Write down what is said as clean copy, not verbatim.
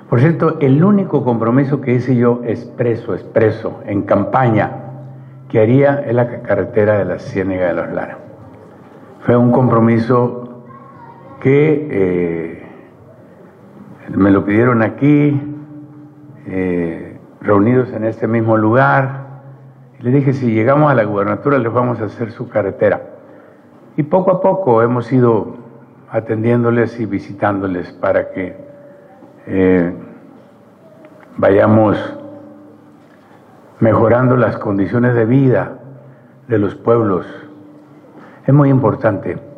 Por cierto, el único compromiso que hice yo expreso, en campaña, que haría es la carretera de la Ciénega de los Lara. Fue un compromiso que me lo pidieron aquí, reunidos en este mismo lugar. Y le dije, si llegamos a la gubernatura les vamos a hacer su carretera. Y poco a poco hemos ido atendiéndoles y visitándoles para que vayamos mejorando las condiciones de vida de los pueblos. Es muy importante